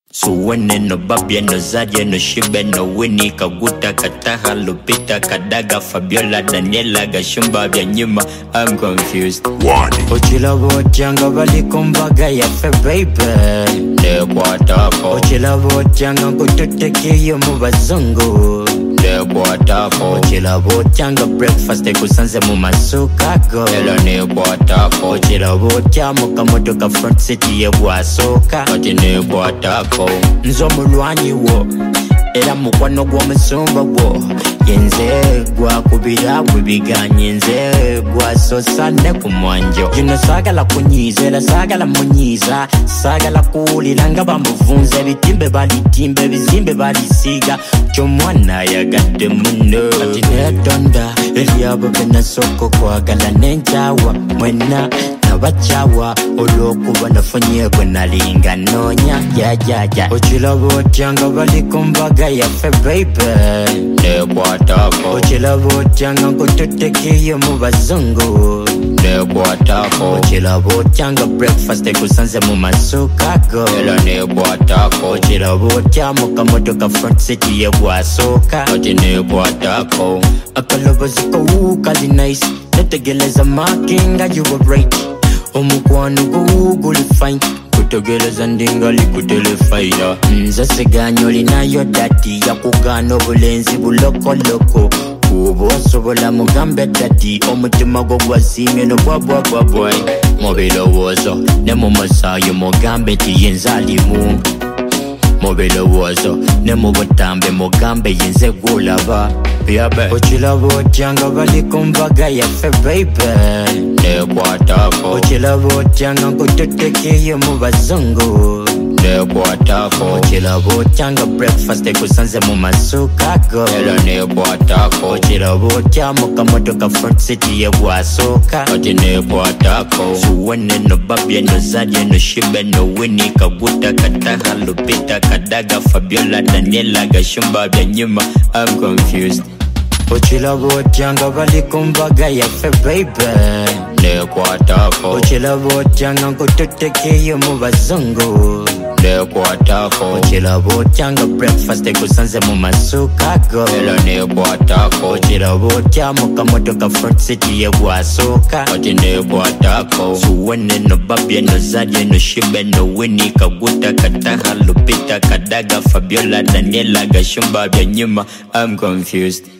Suwene no babye no zadye no shibe no Winnie Kaguta Kataha Lupita Kadaga Fabiola Daniela Gashumba Byanyuma. I'm confused. Ochila botyanga bali kumbaga yafe baby ne kwatako. Ochila botyanga kututekiyo mu bazungu ne kwatako. Ochila botyanga breakfast ekusanze mu masuka go elo ne kwatako. Ochila botyama kamotoka front city ye bwasoka ati ne kwatako. Nzo mulwanyi wo era mukwano gw'omusumba gwo yenze gwakubira bwebiganye nze gwasosa ne ku mwanjo. Gino saagala kunyiiza era saagala munyiiza, saagala kuwulira nga bamuvunza. Ebitimbe balitimba ebizimbe balisiiga, ky'omwana ayagadde munno. Kati neetonda eri abo be nasooka okwagala n'enkyawa mwenna nabakyawa olw'okuba nafunye bwe nalinga noonya jajaja. Okiraba otya nga bali ku mbaga yaffe baby ne kwatako. Okiraba otya nga nkututekiyo mu bazungu ne kwatako. Okiraba otya nga breakfast ekusanze mu masuka go era ne kwatako. Okiraba otya mu kamotoka front city ye bwasooka ati ne kwatako. Akalobozi ko kali nice netegeleza makinga you were right. Omukwano gwo guli fine kutegeleza ndingali kutelefaya. Nze siganya olinayo dadi yakugana obulenzi bulokoloko. Kuba osobola mugambe dadi omutima gwo gwasiimye nobwabwabwabwai. Mu birowoozo ne mu musaayi mugambe nti ye nzaalimu. Mu birowoozo ne mu butambe mugambe ye nze gwolaba. Ochilaba otya nga bali ku mbaga yaffe baby ne kwatako. Ochilaba otya nga nkututekiyo mu bazungu ne kwatako. Ochilaba otya nga breakfast ekusanze mu masuka go era ne kwatako. Ochilaba otya mu kamotoka front city ye bwasooka ati ne kwatako. Suwene no babye no zadye no shibe no Winnie Kaguta Kataha Lupita Kadaga Fabiola Daniela Gashumba Byanyuma. I'm confused. Ochilaba otya nga bali ku mbaga yaffe baby ne kwatako. Ochilaba otya nga nkututekiyo mu bazungu ne kwatako. Ochilaba otya nga breakfast ekusanze mu masuka go era ne kwatako. Ochilaba otya mu kamotoka front city ye bwasooka ati ne kwatako. Suwene no babye no zadye no shibe no Winnie Kaguta Kataha Lupita Kadaga Fabiola Daniela Gashumba Byanyuma. I'm confused.